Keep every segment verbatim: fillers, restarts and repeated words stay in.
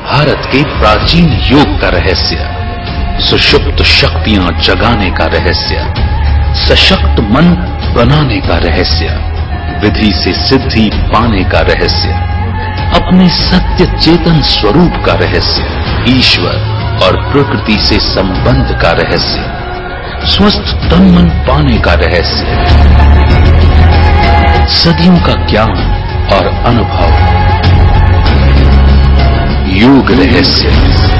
भारत के प्राचीन योग का रहस्य, सुषुप्त शक्तियां जगाने का रहस्य, सशक्त मन बनाने का रहस्य, विधि से सिद्धि पाने का रहस्य, अपने सत्य चेतन स्वरूप का रहस्य, ईश्वर और प्रकृति से संबंध का रहस्य, स्वस्थ तन मन पाने का रहस्य, सदियों का ज्ञान और अनुभव, योग रहस्य।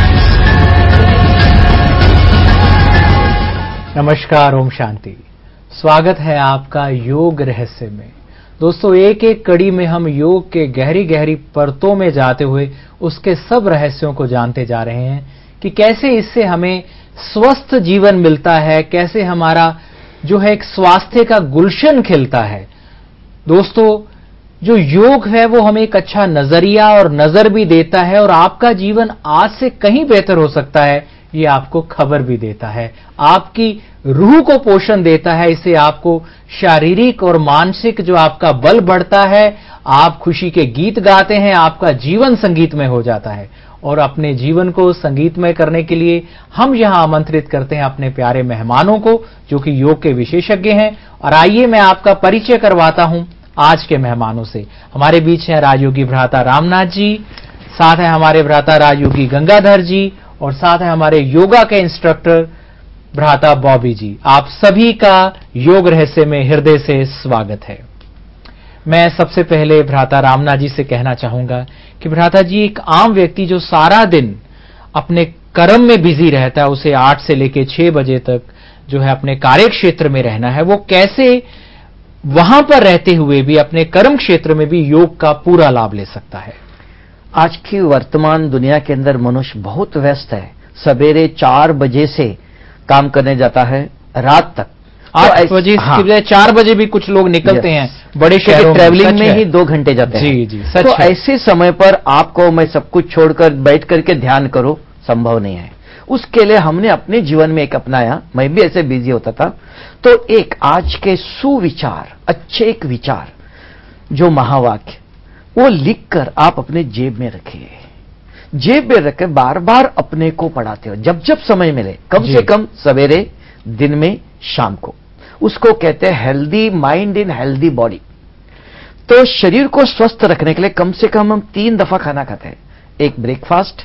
नमस्कार, ओम शांति। स्वागत है आपका योग रहस्य में। दोस्तों, एक एक कड़ी में हम योग के गहरी गहरी परतों में जाते हुए उसके सब रहस्यों को जानते जा रहे हैं कि कैसे इससे हमें स्वस्थ जीवन मिलता है, कैसे हमारा जो है एक स्वास्थ्य का गुलशन खिलता है। दोस्तों, जो योग है वो हमें एक अच्छा नजरिया और नजर भी देता है और आपका जीवन आज से कहीं बेहतर हो सकता है, ये आपको खबर भी देता है। आपकी रूह को पोषण देता है, इससे आपको शारीरिक और मानसिक जो आपका बल बढ़ता है, आप खुशी के गीत गाते हैं, आपका जीवन संगीतमय हो जाता है। और अपने जीवन को संगीतमय करने के लिए हम यहां आमंत्रित करते हैं अपने प्यारे मेहमानों को, जो कि योग के विशेषज्ञ हैं। और आइए मैं आपका परिचय करवाता हूं आज के मेहमानों से। हमारे बीच हैं राजयोगी भ्राता रामनाथ जी, साथ है हमारे भ्राता राजयोगी गंगाधर जी, और साथ है हमारे योगा के इंस्ट्रक्टर भ्राता बॉबी जी। आप सभी का योग रहस्य में हृदय से स्वागत है। मैं सबसे पहले भ्राता रामनाथ जी से कहना चाहूंगा कि भ्राता जी, एक आम व्यक्ति जो सारा दिन अपने कर्म में बिजी रहता है, उसे आठ से लेकर छह बजे तक जो है अपने कार्य क्षेत्र में रहना है, वो कैसे वहां पर रहते हुए भी अपने कर्म क्षेत्र में भी योग का पूरा लाभ ले सकता है? आज की वर्तमान दुनिया के अंदर मनुष्य बहुत व्यस्त है। सवेरे चार बजे से काम करने जाता है, रात तक आठ बजे हाँ, से चार बजे भी कुछ लोग निकलते हैं बड़े शहरों में, ट्रैवलिंग में ही दो घंटे जाते हैं। जी जी, सच तो है। ऐसे समय पर आपको मैं सब कुछ छोड़कर बैठ करके ध्यान करो, संभव नहीं है। उसके लिए हमने अपने जीवन में एक अपनाया, मैं भी ऐसे बिजी होता था, तो एक आज के सुविचार, अच्छे एक विचार, जो महावाक्य, वो लिखकर आप अपने जेब में रखिए। जेब में रखकर बार बार अपने को पढ़ाते हो, जब जब समय मिले, कम से कम सवेरे, दिन में, शाम को। उसको कहते हैं healthy mind in healthy body. तो शरीर को स्वस्थ रखने के लिए कम से कम हम तीन दफा खाना खाते हैं, एक ब्रेकफास्ट,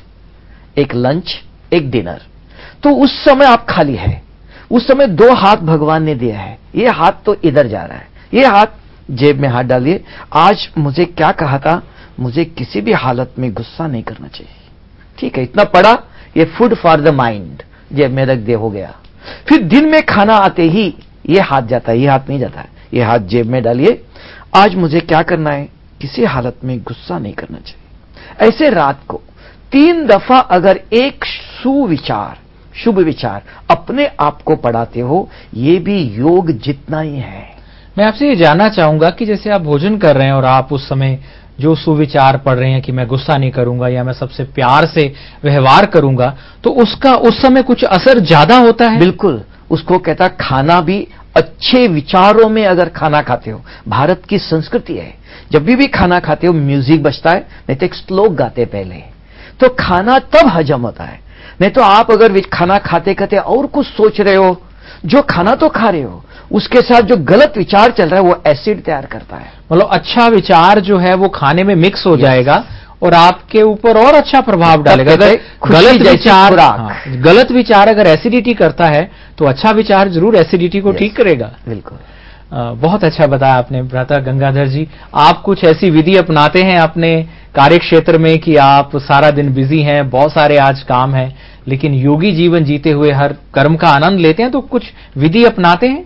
एक लंच, एक डिनर। तो उस समय आप खाली है, उस समय दो हाथ भगवान ने दिया है, ये हाथ तो इधर जा रहा है, ये हाथ जेब में हाथ डालिए। आज मुझे क्या कहा था, मुझे किसी भी हालत में गुस्सा नहीं करना चाहिए। ठीक है, इतना पढ़ा, ये फूड फॉर द माइंड, जेब में रख दे, हो गया। फिर दिन में खाना आते ही ये हाथ जाता है, ये हाथ नहीं जाता है, ये हाथ जेब में डालिए। आज मुझे क्या करना है, किसी हालत में गुस्सा नहीं करना चाहिए। ऐसे रात को तीन दफा अगर एक सुविचार, शुभ विचार अपने आप को पढ़ाते हो, ये भी योग जितना ही है। मैं आपसे ये जानना चाहूंगा कि जैसे आप भोजन कर रहे हैं और आप उस समय जो सुविचार पढ़ रहे हैं कि मैं गुस्सा नहीं करूंगा या मैं सबसे प्यार से व्यवहार करूंगा, तो उसका उस समय कुछ असर ज्यादा होता है? बिल्कुल, उसको कहता खाना भी अच्छे विचारों में अगर खाना खाते हो। भारत की संस्कृति है, जब भी भी खाना खाते हो म्यूजिक बजता है, नहीं तो एक श्लोक गाते पहले, तो खाना तब हजम होता है। नहीं तो आप अगर खाना खाते खाते और कुछ सोच रहे हो, जो खाना तो खा रहे हो, उसके साथ जो गलत विचार चल रहा है वो एसिड तैयार करता है। मतलब अच्छा विचार जो है वो खाने में मिक्स हो जाएगा और आपके ऊपर और अच्छा प्रभाव डालेगा। अगर गलत विचार हाँ, गलत विचार अगर एसिडिटी करता है, तो अच्छा विचार जरूर एसिडिटी को ठीक करेगा। बिल्कुल, बहुत अच्छा बताया आपने भ्राता गंगाधर जी। आप कुछ ऐसी विधि अपनाते हैं अपने कार्य क्षेत्र में कि आप सारा दिन बिजी हैं, बहुत सारे आज काम है, लेकिन योगी जीवन जीते हुए हर कर्म का आनंद लेते हैं, तो कुछ विधि अपनाते हैं?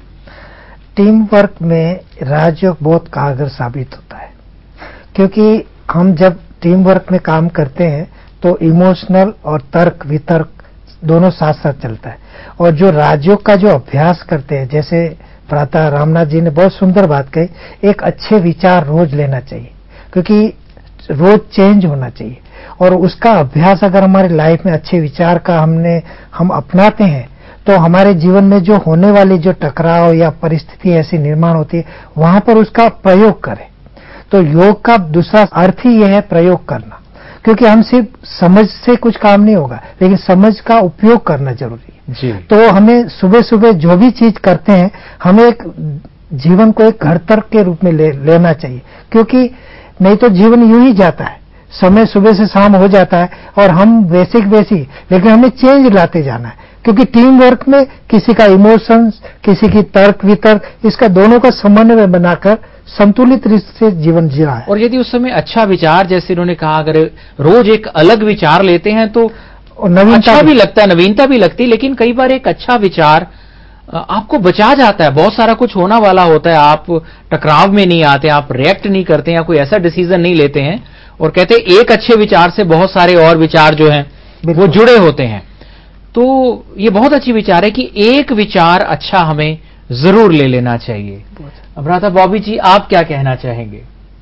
टीम वर्क में राजयोग बहुत कारगर साबित होता है, क्योंकि हम जब टीम वर्क में काम करते हैं तो इमोशनल और तर्क वितर्क दोनों साथ साथ चलता है। और जो राजयोग का जो अभ्यास करते हैं, जैसे भ्राता रामनाथ जी ने बहुत सुंदर बात कही, एक अच्छे विचार रोज लेना चाहिए, क्योंकि रोज चेंज होना चाहिए। और उसका अभ्यास अगर हमारी लाइफ में अच्छे विचार का हमने हम अपनाते हैं, तो हमारे जीवन में जो होने वाली जो टकराव या परिस्थिति ऐसी निर्माण होती है, वहां पर उसका प्रयोग करें। तो योग का दूसरा अर्थ ही यह है प्रयोग करना, क्योंकि हम सिर्फ समझ से कुछ काम नहीं होगा, लेकिन समझ का उपयोग करना जरूरी है जी। तो हमें सुबह सुबह जो भी चीज करते हैं हमें एक जीवन को एक घर तर्क के रूप में ले, लेना चाहिए, क्योंकि नहीं तो जीवन यूं ही जाता है, समय सुबह से शाम हो जाता है और हम वैसे वैसी, लेकिन हमें चेंज लाते जाना है, क्योंकि टीम वर्क में किसी का इमोशंस, किसी की तर्क वितर्क, इसका दोनों का समन्वय बनाकर संतुलित रूप से जीवन जीना है। और यदि उस समय अच्छा विचार, जैसे उन्होंने कहा, अगर रोज एक अलग विचार लेते हैं तो अच्छा भी लगता है, नवीनता भी लगती है, लेकिन कई बार एक अच्छा विचार आपको बचा जाता है। बहुत सारा कुछ होना वाला होता है, आप टकराव में नहीं आते, आप रिएक्ट नहीं करते या कोई ऐसा डिसीजन नहीं लेते हैं, और कहते हैं एक अच्छे विचार से बहुत सारे और विचार जो हैं वो जुड़े होते हैं। तो ये बहुत अच्छी विचार है कि एक विचार अच्छा हमें जरूर ले लेना चाहिए। भ्राता बॉबी जी, आप क्या कहना चाहेंगे?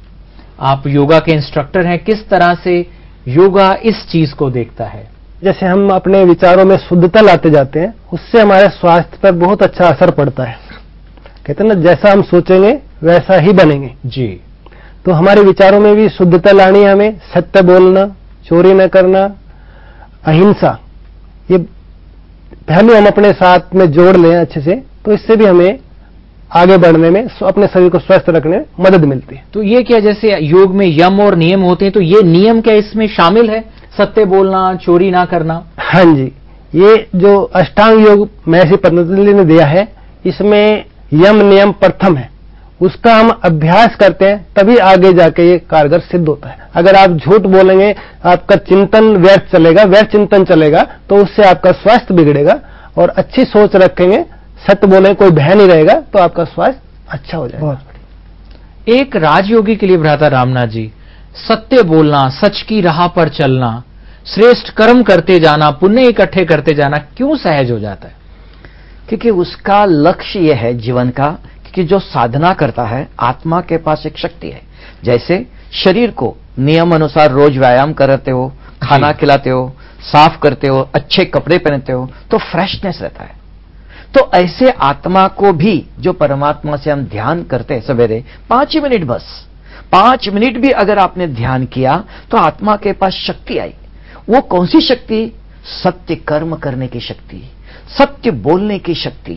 आप योगा के इंस्ट्रक्टर हैं, किस तरह से योगा इस चीज को देखता है? जैसे हम अपने विचारों में शुद्धता लाते जाते हैं, उससे हमारे स्वास्थ्य पर बहुत अच्छा असर पड़ता है। कहते हैं ना, जैसा हम सोचेंगे वैसा ही बनेंगे जी। तो हमारे विचारों में भी शुद्धता लानी है, हमें सत्य बोलना, चोरी न करना, अहिंसा, ये पहलू हम अपने साथ में जोड़ लें अच्छे से, तो इससे भी हमें आगे बढ़ने में, अपने शरीर को स्वस्थ रखने में मदद मिलती है। तो ये क्या, जैसे योग में यम और नियम होते हैं, तो ये नियम क्या इसमें शामिल है? सत्य बोलना, चोरी ना करना? हाँ जी, ये जो अष्टांग योग महर्षि पतंजलि ने दिया है, इसमें यम नियम प्रथम है, उसका हम अभ्यास करते हैं तभी आगे जाके ये कारगर सिद्ध होता है। अगर आप झूठ बोलेंगे, आपका चिंतन व्यर्थ चलेगा, व्यर्थ चिंतन चलेगा, तो उससे आपका स्वास्थ्य बिगड़ेगा। और अच्छी सोच रखेंगे, सत्य बोले, कोई भय नहीं रहेगा, तो आपका स्वास्थ्य अच्छा हो जाएगा। एक राजयोगी के लिए भ्राता रामनाथ जी, सत्य बोलना, सच की राह पर चलना, श्रेष्ठ कर्म करते जाना, पुण्य इकट्ठे करते जाना क्यों सहज हो जाता है? क्योंकि उसका लक्ष्य यह है जीवन का कि जो साधना करता है, आत्मा के पास एक शक्ति है। जैसे शरीर को नियम अनुसार रोज व्यायाम करते हो, खाना खिलाते हो, साफ करते हो, अच्छे कपड़े पहनते हो, तो फ्रेशनेस रहता है। तो ऐसे आत्मा को भी, जो परमात्मा से हम ध्यान करते हैं सवेरे, पांच मिनट, बस पांच मिनट भी अगर आपने ध्यान किया तो आत्मा के पास शक्ति आई। वो कौन सी शक्ति? सत्य कर्म करने की शक्ति, सत्य बोलने की शक्ति।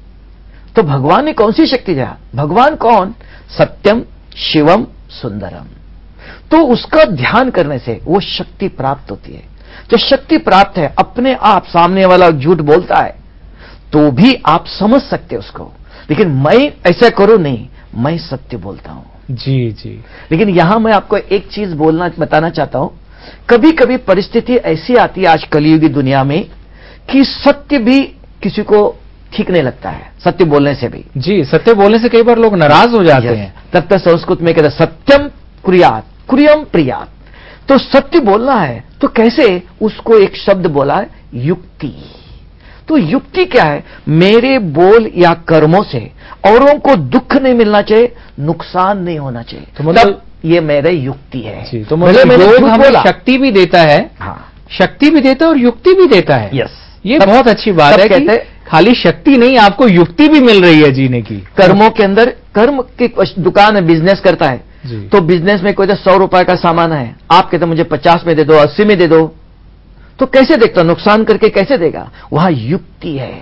तो भगवान ने कौन सी शक्ति दिया? भगवान कौन? सत्यम शिवम सुंदरम। तो उसका ध्यान करने से वो शक्ति प्राप्त होती है। जो शक्ति प्राप्त है, अपने आप सामने वाला झूठ बोलता है तो भी आप समझ सकते हो उसको, लेकिन मैं ऐसा करूं नहीं, मैं सत्य बोलता हूं जी जी। लेकिन यहां मैं आपको एक चीज बोलना बताना चाहता हूं, कभी कभी परिस्थिति ऐसी आती है आज कलियुगी दुनिया में कि सत्य भी किसी को ठीक नहीं लगता है, सत्य बोलने से भी। जी, सत्य बोलने से कई बार लोग नाराज हो जाते हैं। तब तक संस्कृत में कहते हैं सत्यम कुर्यात कुर्यम प्रियात। तो सत्य बोलना है तो कैसे? उसको एक शब्द बोला है, युक्ति। तो युक्ति क्या है? मेरे बोल या कर्मों से औरों को दुख नहीं मिलना चाहिए, नुकसान नहीं होना चाहिए, तो मतलब ये मेरे युक्ति है जी। तो मतलब योग हमें शक्ति भी देता है, हाँ, शक्ति भी देता है और युक्ति भी देता है। यस, ये बहुत अच्छी बात है कि खाली शक्ति नहीं, आपको युक्ति भी मिल रही है जीने की। कर्मों के अंदर, कर्म की दुकान है, बिजनेस करता है, तो बिजनेस में कोई तो सौ रुपए का सामान है, आप कहते मुझे पचास में दे दो, अस्सी में दे दो, तो कैसे देखता? नुकसान करके कैसे देगा? वहां युक्ति है।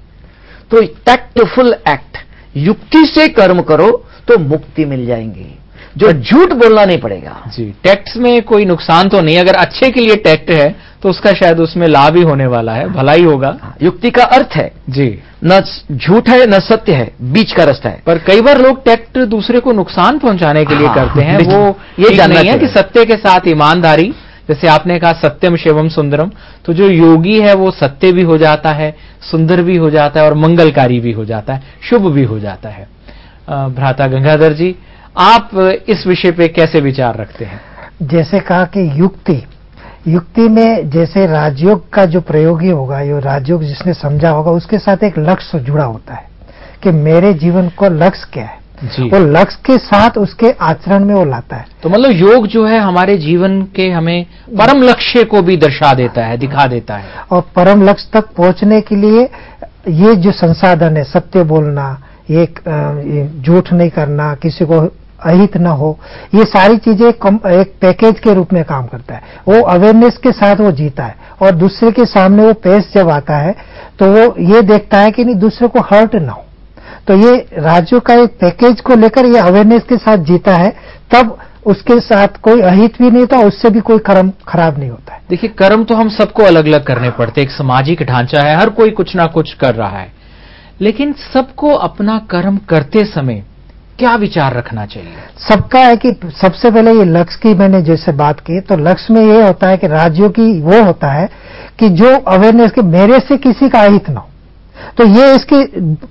तो टैक्टफुल एक्ट, युक्ति से कर्म करो तो मुक्ति मिल जाएंगी, जो झूठ बोलना नहीं पड़ेगा जी। टैक्ट में कोई नुकसान तो नहीं, अगर अच्छे के लिए टैक्ट है तो उसका शायद उसमें लाभ ही होने वाला है, भलाई होगा। युक्ति का अर्थ है जी, न झूठ है न सत्य है, बीच का रास्ता है। पर कई बार लोग टैक्ट दूसरे को नुकसान पहुंचाने के लिए हाँ, करते हैं, वो ये जानना है कि सत्य के साथ ईमानदारी, जैसे आपने कहा सत्यम शिवम सुंदरम, तो जो योगी है वो सत्य भी हो जाता है, सुंदर भी हो जाता है और मंगलकारी भी हो जाता है, शुभ भी हो जाता है। भ्राता गंगाधर जी, आप इस विषय पे कैसे विचार रखते हैं? जैसे कहा कि युक्ति, युक्ति में जैसे राजयोग का जो प्रयोगी होगा, ये राजयोग जिसने समझा होगा, उसके साथ एक लक्ष्य जुड़ा होता है कि मेरे जीवन का लक्ष्य क्या है, वो लक्ष्य के साथ उसके आचरण में वो लाता है। तो मतलब योग जो है हमारे जीवन के हमें परम लक्ष्य को भी दर्शा देता है, दिखा देता है। और परम लक्ष्य तक पहुंचने के लिए ये जो संसाधन है, सत्य बोलना, ये झूठ नहीं करना, किसी को अहित न हो, ये सारी चीजें एक पैकेज के रूप में काम करता है। वो अवेयरनेस के साथ वो जीता है और दूसरे के सामने वो पेश जब आता है तो वो ये देखता है कि नहीं दूसरे को हर्ट ना हो। तो ये राज्यों का एक पैकेज को लेकर ये अवेयरनेस के साथ जीता है, तब उसके साथ कोई अहित भी नहीं होता, उससे भी कोई कर्म खराब नहीं होता है। देखिए, कर्म तो हम सबको अलग अलग करने पड़ते, एक सामाजिक ढांचा है, हर कोई कुछ ना कुछ कर रहा है, लेकिन सबको अपना कर्म करते समय क्या विचार रखना चाहिए? सबका है कि सबसे पहले ये लक्ष्य की मैंने जैसे बात की, तो लक्ष्य में ये होता है कि राज्यों की वो होता है कि जो अवेयरनेस के मेरे से किसी का अहित ना हो, तो ये इसके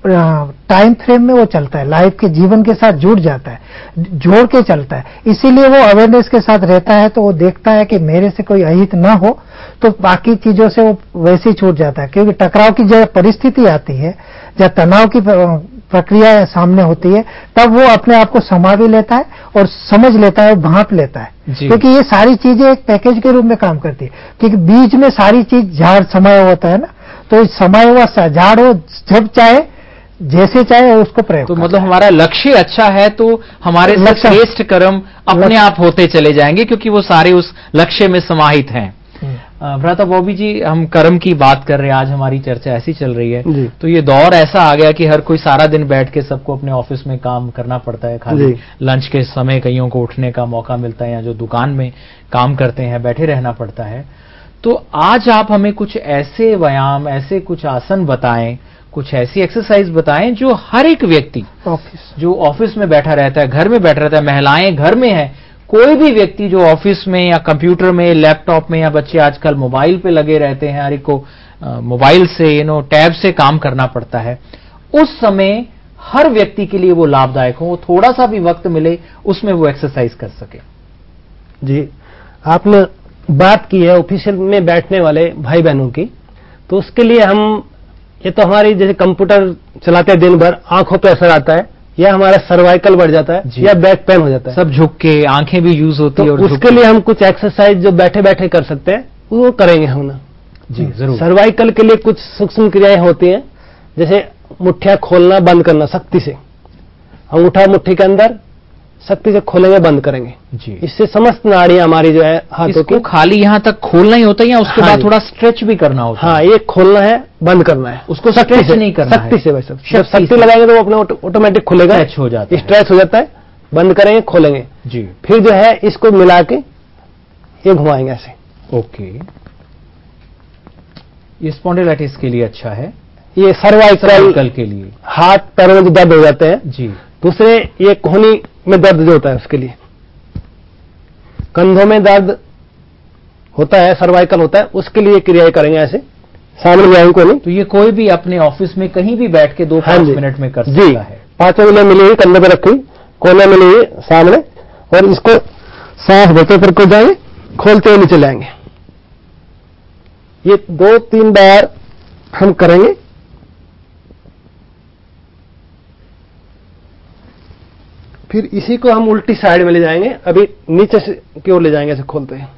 टाइम फ्रेम में वो चलता है, लाइफ के जीवन के साथ जुड़ जाता है, जोड़ के चलता है, इसीलिए वो अवेयरनेस के साथ रहता है। तो वो देखता है कि मेरे से कोई अहित ना हो, तो बाकी चीजों से वो वैसे ही छूट जाता है। क्योंकि टकराव की जब परिस्थिति आती है, जब तनाव की प्रक्रिया सामने होती है, तब वो अपने आप को समा भी लेता है और समझ लेता है और भांप लेता है, क्योंकि ये सारी चीजें एक पैकेज के रूप में काम करती है। क्योंकि बीज में सारी चीज झाड़ समाया होता है ना, तो समाया हुआ झाड़ वो जब चाहे जैसे चाहे उसको प्रयोग। तो मतलब हमारा लक्ष्य अच्छा है तो हमारे श्रेष्ठ कर्म अपने आप होते चले जाएंगे, क्योंकि वो सारे उस लक्ष्य में समाहित हैं। भ्राता बॉबी जी, हम कर्म की बात कर रहे हैं, आज हमारी चर्चा ऐसी चल रही है, तो ये दौर ऐसा आ गया कि हर कोई सारा दिन बैठ के सबको अपने ऑफिस में काम करना पड़ता है, खाली लंच के समय कईयों को उठने का मौका मिलता है, या जो दुकान में काम करते हैं बैठे रहना पड़ता है। तो आज आप हमें कुछ ऐसे व्यायाम, ऐसे कुछ आसन बताएं, कुछ ऐसी एक्सरसाइज बताएं जो हर एक व्यक्ति ऑफिस जो ऑफिस में बैठा रहता है, घर में बैठा रहता है, महिलाएं घर में है, कोई भी व्यक्ति जो ऑफिस में या कंप्यूटर में, लैपटॉप में, या बच्चे आजकल मोबाइल पे लगे रहते हैं, हर एक को मोबाइल से यू नो टैब से काम करना पड़ता है, उस समय हर व्यक्ति के लिए वो लाभदायक हो, थोड़ा सा भी वक्त मिले उसमें वो एक्सरसाइज कर सके। जी, आपने बात की है ऑफिशियल में बैठने वाले भाई बहनों की, तो उसके लिए हम, ये तो हमारी जैसे कंप्यूटर चलाते हैं दिन भर, आंखों पे असर आता है, या हमारा सर्वाइकल बढ़ जाता है, या बैक पेन हो जाता है, सब झुक के, आंखें भी यूज होती है, तो और उसके लिए हम कुछ एक्सरसाइज जो बैठे बैठे कर सकते हैं वो करेंगे हम ना। जी जरूर। सर्वाइकल के लिए कुछ सूक्ष्म क्रियाएं होती हैं, जैसे मुट्ठियां खोलना बंद करना शक्ति से, अंगूठा मुट्ठी के अंदर शक्ति से खोलेंगे बंद करेंगे जी, इससे समस्त नाड़ियां हमारी जो है हाथों की, खाली यहां तक खोलना ही होता है या उसके हाँ बाद थोड़ा स्ट्रेच भी करना होता है? हाँ, ये खोलना है, बंद करना है, उसको स्ट्रेच नहीं करना है, शक्ति से वैसे जब शक्ति लगाएंगे तो वो अपने ऑटोमेटिक खुलेगा, स्ट्रेच हो जाता है, स्ट्रेच हो जाता है, बंद करेंगे खोलेंगे जी। फिर जो है इसको मिला के ये घुमाएंगे ऐसे। ओके, ये स्पॉन्डिलाइटिस के लिए अच्छा है, ये सर्वाइकल के लिए, हाथ पैरों में जो दर्द हो जाते हैं जी। दूसरे ये कोहनी में दर्द जो होता है उसके लिए, कंधों में दर्द होता है, सर्वाइकल होता है, उसके लिए क्रियाएं करेंगे ऐसे सामने जाएंगे को नहीं। तो ये कोई भी अपने ऑफिस में कहीं भी बैठ के दो पांच मिनट में कर जी, सकता है। पांचों उंगलियां मिली हुई कंधे पर रखी, कोने मिली हुई सामने, और इसको सांस देते फिर को जाएंगे, खोलते हुए नीचे लाएंगे। ये दो तीन बार हम करेंगे। फिर इसी को हम उल्टी साइड में ले जाएंगे, अभी नीचे से की ओर ले जाएंगे, ऐसे खोलते हैं।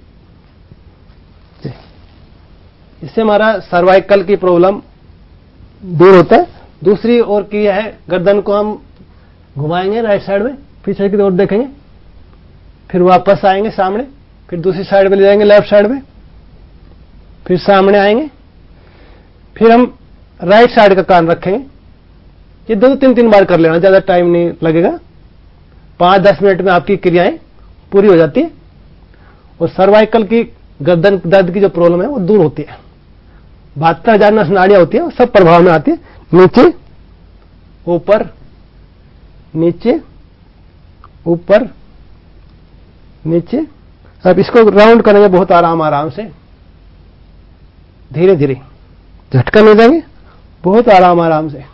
इससे हमारा सर्वाइकल की प्रॉब्लम दूर होता है। दूसरी ओर की है, गर्दन को हम घुमाएंगे राइट साइड में, पीछे की ओर देखेंगे, फिर वापस आएंगे सामने, फिर दूसरी साइड में ले जाएंगे लेफ्ट साइड में, फिर सामने आएंगे, फिर हम राइट साइड का कान रखेंगे। ये दो तीन तीन बार कर लेना, ज्यादा टाइम नहीं लगेगा, पांच दस मिनट में आपकी क्रियाएं पूरी हो जाती है और सर्वाइकल की गर्दन दर्द की जो प्रॉब्लम है वो दूर होती है। बहत्तर हजार नस नाड़ियां होती है, सब प्रभाव में आती है, नीचे ऊपर नीचे ऊपर नीचे। अब इसको राउंड करेंगे बहुत आराम आराम से, धीरे धीरे, झटका नहीं देंगे, बहुत आराम आराम से।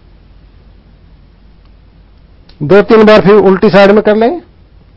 दो तीन बार फिर उल्टी साइड में कर लेंगे,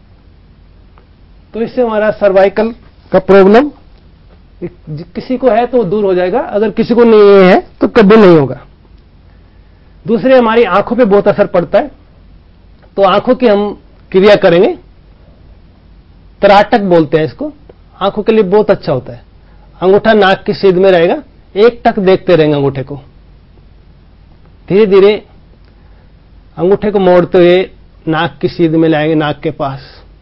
तो इससे हमारा सर्वाइकल का प्रॉब्लम किसी को है तो दूर हो जाएगा, अगर किसी को नहीं है तो कभी नहीं होगा। दूसरे, हमारी आंखों पे बहुत असर पड़ता है, तो आंखों की हम क्रिया करेंगे, तराटक बोलते हैं इसको, आंखों के लिए बहुत अच्छा होता है। अंगूठा नाक की सीध में रहेगा, एक टक देखते रहेंगे अंगूठे को, धीरे धीरे अंगूठे को मोड़ते हुए नाक की सीध में लाएंगे, नाक के पास।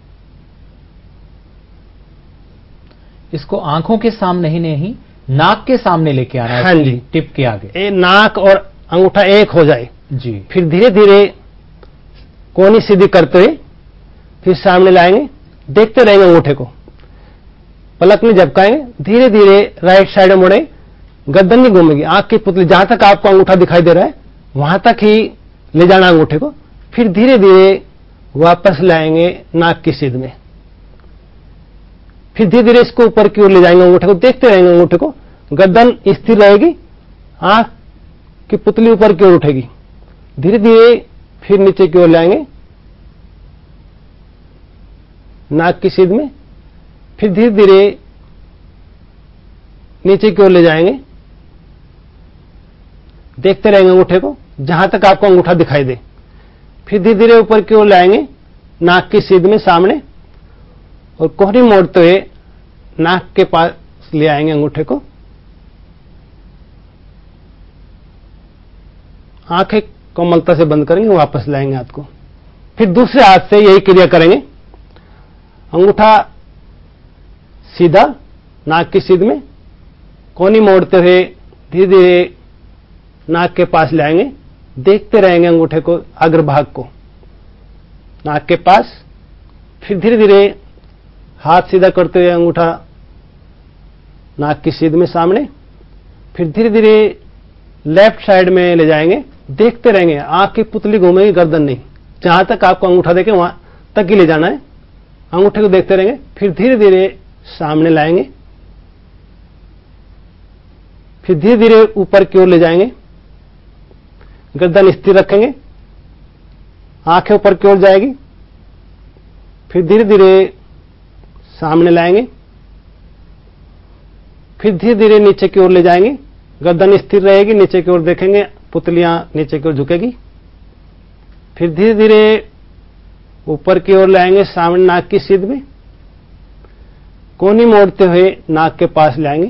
इसको आंखों के सामने ही नहीं, नाक के सामने लेके आना है। हाँ जी, टिप के आगे ए, नाक और अंगूठा एक हो जाए जी। फिर धीरे धीरे कोनी सीधी करते हुए फिर सामने लाएंगे, देखते रहेंगे अंगूठे को, पलक में झपकाएंगे, धीरे धीरे राइट साइड में मुड़े, गर्दन नहीं घूमेगी, आंख की पुतली जहां तक आपको अंगूठा दिखाई दे रहा है वहां तक ही ले जाना अंगूठे को, फिर धीरे धीरे वापस लाएंगे नाक की सीध में, फिर धीरे धीरे इसको ऊपर की ओर ले जाएंगे अंगूठे को, देखते रहेंगे अंगूठे को, गर्दन स्थिर रहेगी, आंख की पुतली ऊपर की ओर उठेगी, धीरे धीरे फिर नीचे की ओर लाएंगे नाक की सीध में, फिर धीरे धीरे नीचे की ओर ले जाएंगे, देखते रहेंगे अंगूठे को जहां तक आपको अंगूठा दिखाई दे, फिर धीरे धीरे ऊपर की ओर लाएंगे नाक की सीध में सामने, और कोहनी मोड़ते हुए नाक के पास ले आएंगे अंगूठे को, आंखें कोमलता से बंद करेंगे, वापस लाएंगे हाथ को, फिर दूसरे हाथ से यही क्रिया करेंगे, अंगूठा सीधा नाक की सीध में, कोनी मोड़ते हुए धीरे धीरे नाक के पास ले आएंगे, देखते रहेंगे अंगूठे को, अग्रभाग को नाक के पास, फिर धीरे धीरे हाथ सीधा करते हुए अंगूठा नाक की सीध में सामने, फिर धीरे धीरे लेफ्ट साइड में ले जाएंगे, देखते रहेंगे, आंख की पुतली घूमेगी, गर्दन नहीं, जहां तक आपको अंगूठा देखे वहां तक ही ले जाना है, अंगूठे को देखते रहेंगे, फिर धीरे धीरे सामने लाएंगे, फिर धीरे धीरे ऊपर की ओर ले जाएंगे, गर्दन स्थिर रखेंगे, आंखें ऊपर की ओर जाएगी, फिर धीरे धीरे सामने लाएंगे, फिर धीरे धीरे नीचे की ओर ले जाएंगे, गर्दन स्थिर रहेगी, नीचे की ओर देखेंगे, पुतलियां नीचे की ओर झुकेगी, फिर धीरे धीरे ऊपर की ओर लाएंगे सामने नाक की सीध में, कोनी मोड़ते हुए नाक के पास लाएंगे,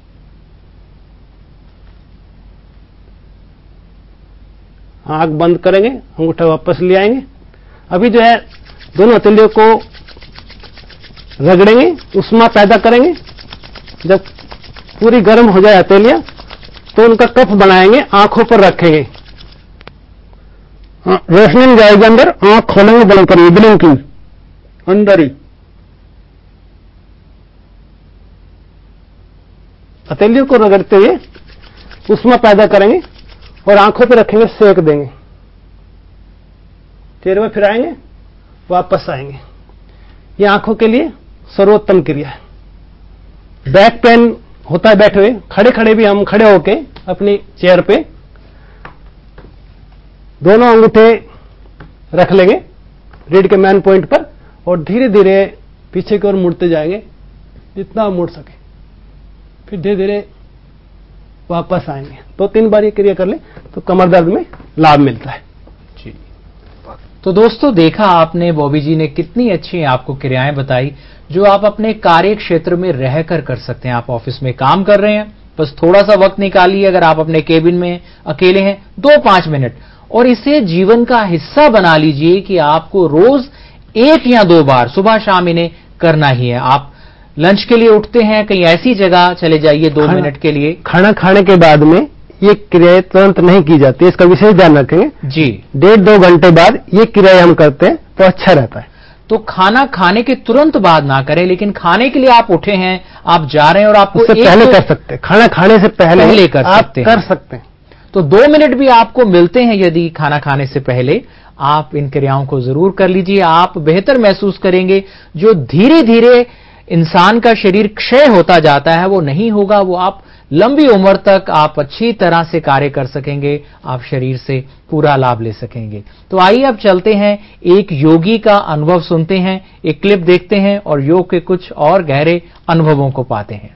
आंख बंद करेंगे, अंगूठा वापस ले आएंगे। अभी जो है दोनों हथेलियों को रगड़ेंगे, उष्मा पैदा करेंगे, जब पूरी गर्म हो जाए हथेलियां तो उनका कफ बनाएंगे, आंखों पर रखेंगे, रोशनी जाएगी अंदर, आंख खोलेंगे, बंद करेंगे, ब्लिंकिंग अंदर ही, हथेलियों को रगड़ते हुए उष्मा पैदा करेंगे और आंखों पे रखेंगे, सेक देंगे, चेहरे में फिराएंगे, वापस आएंगे। ये आंखों के लिए सर्वोत्तम क्रिया है। बैक पेन होता है बैठे हुए, खड़े खड़े भी हम खड़े होके अपनी चेयर पे दोनों अंगूठे रख लेंगे रीढ़ के मेन पॉइंट पर, और धीरे धीरे पीछे की ओर मुड़ते जाएंगे जितना मुड़ सके, फिर धीरे धीरे वापस आएंगे। दो तीन बार ये क्रिया कर ले तो कमर दर्द में लाभ मिलता है जी। तो दोस्तों, देखा आपने बॉबी जी ने कितनी अच्छी आपको क्रियाएं बताई जो आप अपने कार्य क्षेत्र में रहकर कर सकते हैं। आप ऑफिस में काम कर रहे हैं, बस थोड़ा सा वक्त निकालिए, अगर आप अपने केबिन में अकेले हैं, दो पांच मिनट, और इसे जीवन का हिस्सा बना लीजिए कि आपको रोज एक या दो बार सुबह शाम इन्हें करना ही है। आप लंच के लिए उठते हैं, कहीं ऐसी जगह चले जाइए दो मिनट के लिए। खाना खाने के बाद में ये क्रियाएं तुरंत नहीं की जाती, इसका विशेष ध्यान रखेंगे जी। डेढ़ दो घंटे बाद ये क्रियाएं हम करते हैं तो अच्छा रहता है। तो खाना खाने के तुरंत बाद ना करें, लेकिन खाने के लिए आप उठे हैं, आप जा रहे हैं और आपको उससे पहले तो कर सकते हैं, खाना खाने से पहले, पहले कर आप सकते हैं। कर सकते हैं। तो दो मिनट भी आपको मिलते हैं यदि खाना खाने से पहले, आप इन क्रियाओं को जरूर कर लीजिए। आप बेहतर महसूस करेंगे। जो धीरे धीरे इंसान का शरीर क्षय होता जाता है वो नहीं होगा, वो आप लंबी उम्र तक आप अच्छी तरह से कार्य कर सकेंगे, आप शरीर से पूरा लाभ ले सकेंगे। तो आइए अब चलते हैं, एक योगी का अनुभव सुनते हैं, एक क्लिप देखते हैं और योग के कुछ और गहरे अनुभवों को पाते हैं।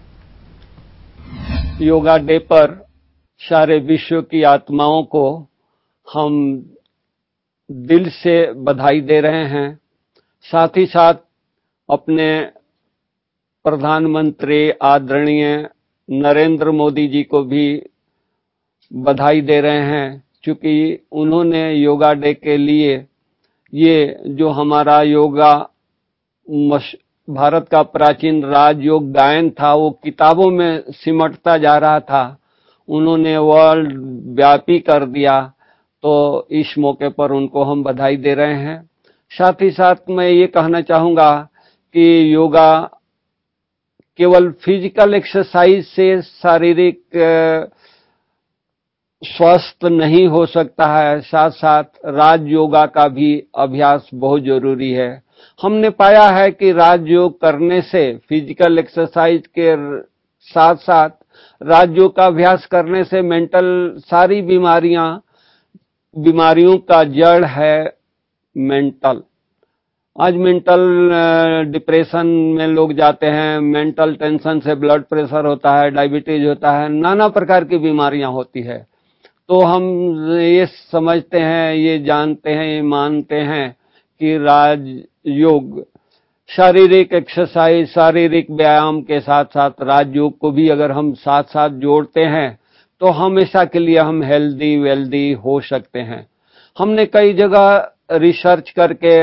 योगा डे पर सारे विश्व की आत्माओं को हम दिल से बधाई दे रहे हैं। साथ ही साथ अपने प्रधानमंत्री आदरणीय नरेंद्र मोदी जी को भी बधाई दे रहे हैं, क्योंकि उन्होंने योगा डे के लिए ये जो हमारा योगा भारत का प्राचीन राजयोग गायन था वो किताबों में सिमटता जा रहा था, उन्होंने वर्ल्ड व्यापी कर दिया। तो इस मौके पर उनको हम बधाई दे रहे हैं। साथ ही साथ मैं ये कहना चाहूंगा कि योगा केवल फिजिकल एक्सरसाइज से शारीरिक स्वस्थ नहीं हो सकता है, साथ साथ राज योगा का भी अभ्यास बहुत जरूरी है। हमने पाया है कि राजयोग करने से, फिजिकल एक्सरसाइज के साथ साथ राजयोग का अभ्यास करने से मेंटल सारी बीमारियां बीमारियों का जड़ है मेंटल। आज मेंटल डिप्रेशन में लोग जाते हैं, मेंटल टेंशन से ब्लड प्रेशर होता है, डायबिटीज होता है, नाना प्रकार की बीमारियां होती है। तो हम ये समझते हैं, ये जानते हैं, ये मानते हैं कि राजयोग शारीरिक एक्सरसाइज, शारीरिक व्यायाम के साथ साथ राजयोग को भी अगर हम साथ साथ जोड़ते हैं तो हमेशा के लिए हम हेल्दी वेल्दी हो सकते हैं। हमने कई जगह रिसर्च करके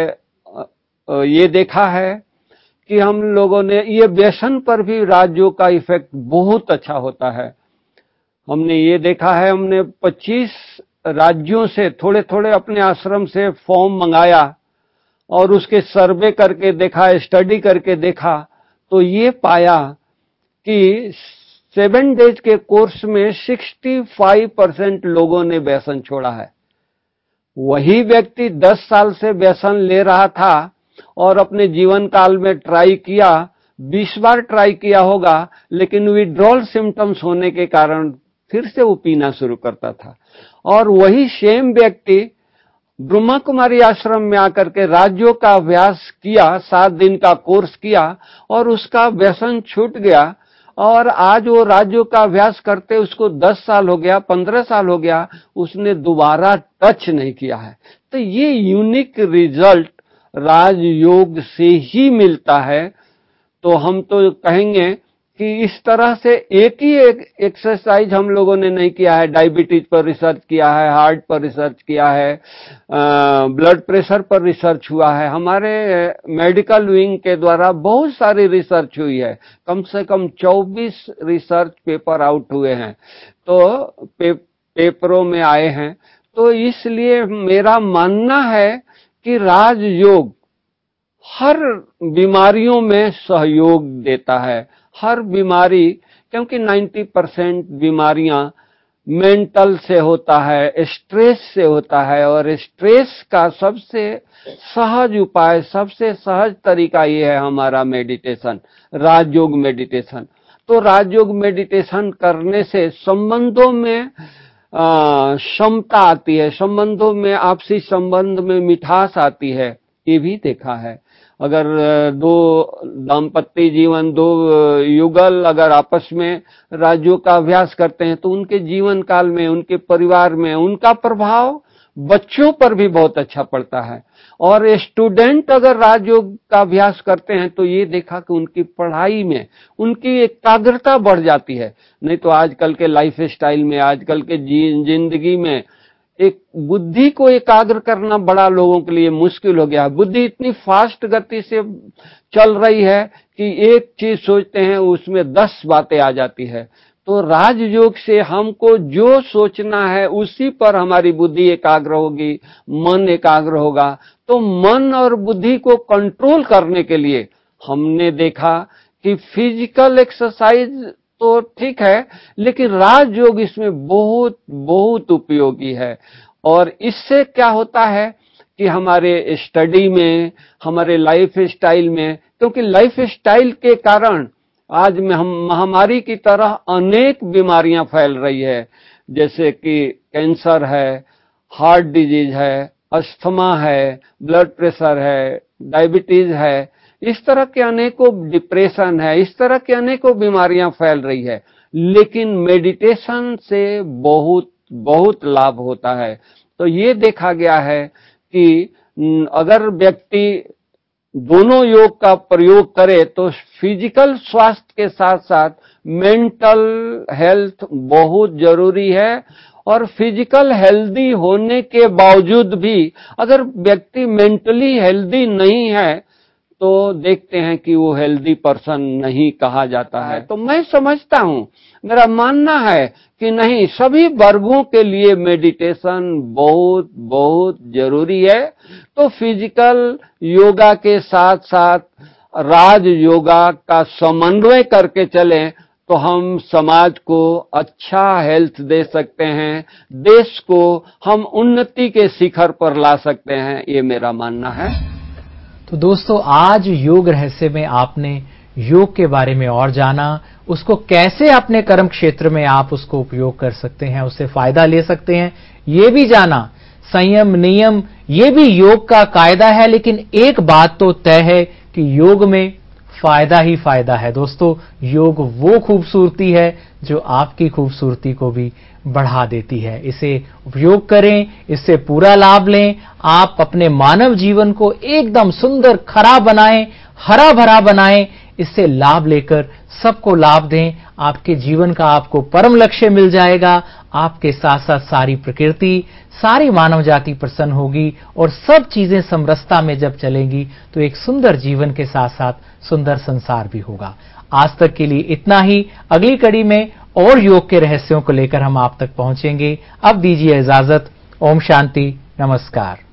ये देखा है कि हम लोगों ने ये व्यसन पर भी राजयोग का इफेक्ट बहुत अच्छा होता है। हमने ये देखा है, हमने पच्चीस राज्यों से थोड़े थोड़े अपने आश्रम से फॉर्म मंगाया और उसके सर्वे करके देखा, स्टडी करके देखा, तो ये पाया कि सेवन डेज के कोर्स में पैंसठ परसेंट लोगों ने व्यसन छोड़ा है। वही व्यक्ति दस साल से व्यसन ले रहा था और अपने जीवन काल में ट्राई किया, बीस बार ट्राई किया होगा, लेकिन विड्रॉल सिम्टम्स होने के कारण फिर से वो पीना शुरू करता था। और वही सेम व्यक्ति ब्रह्मा कुमारी आश्रम में आकर के राजयोग का अभ्यास किया, सात दिन का कोर्स किया और उसका व्यसन छूट गया। और आज वो राजयोग का अभ्यास करते उसको दस साल हो गया, पंद्रह साल हो गया, उसने दोबारा टच नहीं किया है। तो ये यूनिक रिजल्ट राजयोग से ही मिलता है। तो हम तो कहेंगे कि इस तरह से एक ही एक एक्सरसाइज हम लोगों ने नहीं किया है। डायबिटीज पर रिसर्च किया है, हार्ट पर रिसर्च किया है, ब्लड प्रेशर पर रिसर्च हुआ है। हमारे मेडिकल विंग के द्वारा बहुत सारी रिसर्च हुई है, कम से कम चौबीस रिसर्च पेपर आउट हुए हैं, तो पे, पेपरों में आए हैं। तो इसलिए मेरा मानना है कि राजयोग हर बीमारियों में सहयोग देता है, हर बीमारी, क्योंकि नब्बे परसेंट बीमारियां मेंटल से होता है, स्ट्रेस से होता है। और स्ट्रेस का सबसे सहज उपाय, सबसे सहज तरीका ये है हमारा मेडिटेशन, राजयोग मेडिटेशन। तो राजयोग मेडिटेशन करने से संबंधों में क्षमता आती है, संबंधों में, आपसी संबंध में मिठास आती है, ये भी देखा है। अगर दो दाम्पत्य जीवन, दो युगल अगर आपस में राजयोग का अभ्यास करते हैं तो उनके जीवन काल में, उनके परिवार में उनका प्रभाव बच्चों पर भी बहुत अच्छा पड़ता है। और स्टूडेंट अगर राजयोग का अभ्यास करते हैं तो ये देखा कि उनकी पढ़ाई में उनकी एकाग्रता बढ़ जाती है। नहीं तो आजकल के लाइफ स्टाइल में, आजकल के जिंदगी में एक बुद्धि को एकाग्र करना बड़ा लोगों के लिए मुश्किल हो गया है। बुद्धि इतनी फास्ट गति से चल रही है कि एक चीज सोचते हैं उसमें दस बातें आ जाती है। तो राजयोग से हमको जो सोचना है उसी पर हमारी बुद्धि एकाग्र होगी, मन एकाग्र होगा। तो मन और बुद्धि को कंट्रोल करने के लिए हमने देखा कि फिजिकल एक्सरसाइज तो ठीक है, लेकिन राजयोग इसमें बहुत बहुत उपयोगी है। और इससे क्या होता है कि हमारे स्टडी में, हमारे लाइफ स्टाइल में, क्योंकि लाइफ स्टाइल के कारण आज में हम महामारी की तरह अनेक बीमारियां फैल रही है, जैसे कि कैंसर है, हार्ट डिजीज है, अस्थमा है, ब्लड प्रेशर है, डायबिटीज है, इस तरह के अनेकों, डिप्रेशन है, इस तरह की अनेकों बीमारियां फैल रही है। लेकिन मेडिटेशन से बहुत बहुत लाभ होता है। तो ये देखा गया है कि अगर व्यक्ति दोनों योग का प्रयोग करे तो फिजिकल स्वास्थ्य के साथ साथ मेंटल हेल्थ बहुत जरूरी है। और फिजिकल हेल्दी होने के बावजूद भी अगर व्यक्ति मेंटली हेल्दी नहीं है तो देखते हैं कि वो हेल्दी पर्सन नहीं कहा जाता है। तो मैं समझता हूं, मेरा मानना है कि नहीं, सभी वर्गों के लिए मेडिटेशन बहुत बहुत जरूरी है। तो फिजिकल योगा के साथ साथ राज योगा का समन्वय करके चलें तो हम समाज को अच्छा हेल्थ दे सकते हैं, देश को हम उन्नति के शिखर पर ला सकते हैं, ये मेरा मानना है। तो दोस्तों, आज योग रहस्य में आपने योग के बारे में और जाना, उसको कैसे अपने कर्म क्षेत्र में आप उसको उपयोग कर सकते हैं, उससे फायदा ले सकते हैं, ये भी जाना। संयम, नियम, ये भी योग का कायदा है, लेकिन एक बात तो तय है कि योग में फायदा ही फायदा है। दोस्तों, योग वो खूबसूरती है जो आपकी खूबसूरती को भी बढ़ा देती है। इसे उपयोग करें, इससे पूरा लाभ लें। आप अपने मानव जीवन को एकदम सुंदर, खरा बनाएं, हरा भरा बनाएं। इससे लाभ लेकर सबको लाभ दें। आपके जीवन का आपको परम लक्ष्य मिल जाएगा। आपके साथ साथ सारी प्रकृति, सारी मानव जाति प्रसन्न होगी और सब चीजें समरसता में जब चलेंगी तो एक सुंदर जीवन के साथ साथ सुंदर संसार भी होगा। आज तक के लिए इतना ही। अगली कड़ी में और योग के रहस्यों को लेकर हम आप तक पहुंचेंगे। अब दीजिए इजाजत। ओम शांति, नमस्कार।